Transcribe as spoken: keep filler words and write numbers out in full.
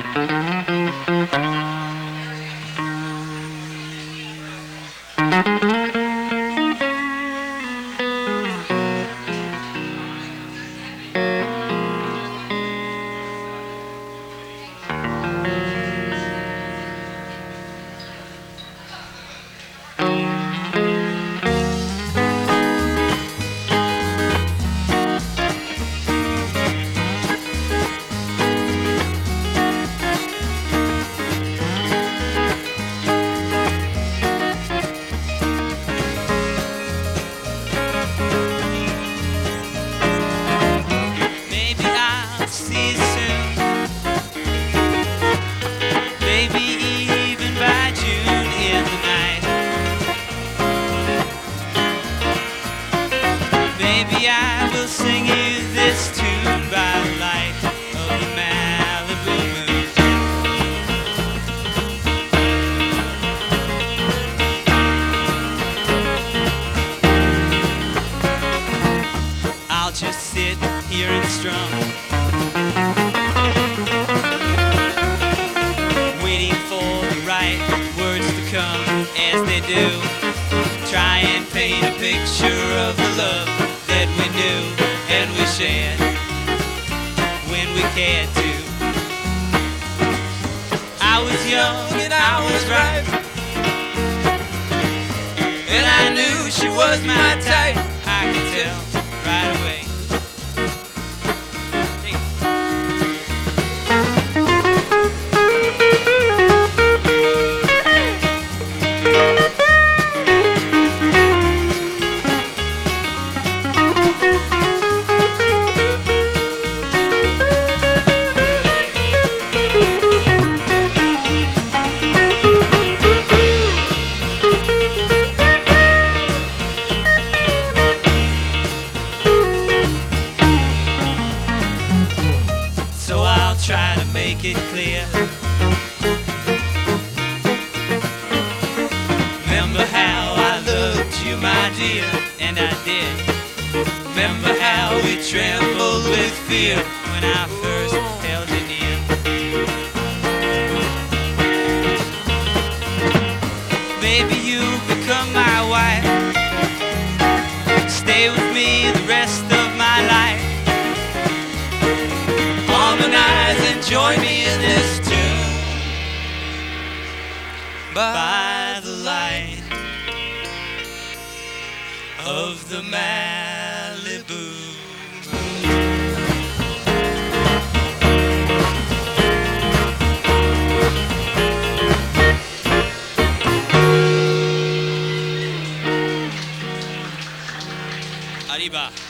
Maybe I'll see you soon. Maybe even by June in the night. Maybe I will sing you this tune by the light of the Malibu moon. I'll just sit here and strum, waiting for the right words to come as they do. Try and paint a picture of the love that we knew and we shared when we cared to. I was young and I was ripe, and I knew she was my type. I could tell right away. So I'll try to make it clear. Remember how I loved you, my dear, and I did. Remember how we trembled with fear when I first held you near. Maybe you become my wife, stay with me the rest of my life. Harmonize and join me in this tune by the light of the Malibu moon. Arriba.